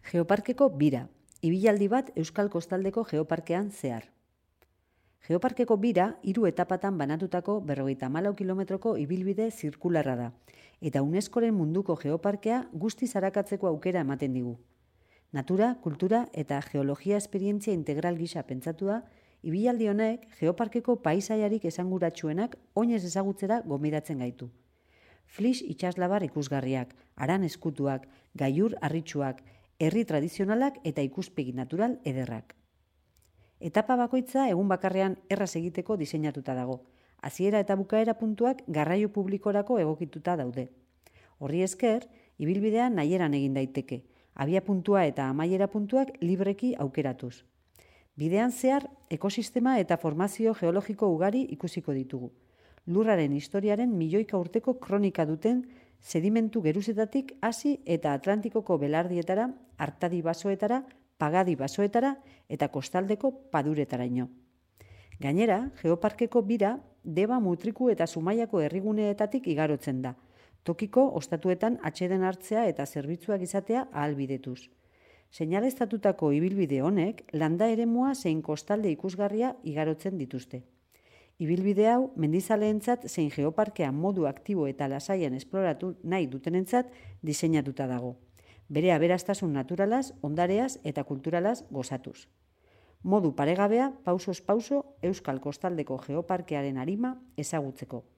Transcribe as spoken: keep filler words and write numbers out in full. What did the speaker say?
Geoparkeko bira, ibilaldi bat Euskal Kostaldeko Geoparkean zehar. Geoparkeko bira hiru etapatan banatutako berrogeita hamalau kilometroko ibilbide zirkularra da, eta UNESCOren munduko geoparkea guztiz arakatzeko aukera ematen digu. Natura, kultura eta geologia esperientzia integral gisa pentsatu da, ibilaldi honek geoparkeko paisaiarik esanguratsuenak oinez ezagutzera gonbidatzen gaitu. Flix itsaslabar ikusgarriak, haran eskutuak, gailur harritsuak, herri tradizionalak eta ikuspegi natural ederrak. Etapa bakoitza egun bakarrean erraz egiteko diseinatuta dago. Hasiera eta bukaera puntuak garraio publikorako egokituta daude. Horri esker, ibilbidea nahieran egin daiteke, abia puntua eta amaiera puntuak libreki aukeratuz. Bidean zehar, ekosistema eta formazio geologiko ugari ikusiko ditugu. Lurraren historiaren milioika urteko kronika duten sedimentu geruzetatik hasi eta Atlantikoko belardietara, Artadi basoetara, Pagadi basoetara eta kostaldeko paduretaraino. Gainera, geoparkeko bira Deba, Mutriku eta Zumaiako herriguneetatik igarotzen da, tokiko ostatuetan atseden hartzea eta zerbitzuak izatea ahalbidetuz. Seinaleztatutako ibilbide honek landa eremua zein kostalde ikusgarria igarotzen dituzte. Ibilbide hau mendizaleentzat zein geoparkea modu aktibo eta lasaian esploratu nahi dutenentzat diseinatuta dago. Bere aberastasun naturalaz, ondareaz eta kulturalaz gozatuz. Modu paregabea, pausoz pauso, Euskal Kostaldeko Geoparkearen arima ezagutzeko.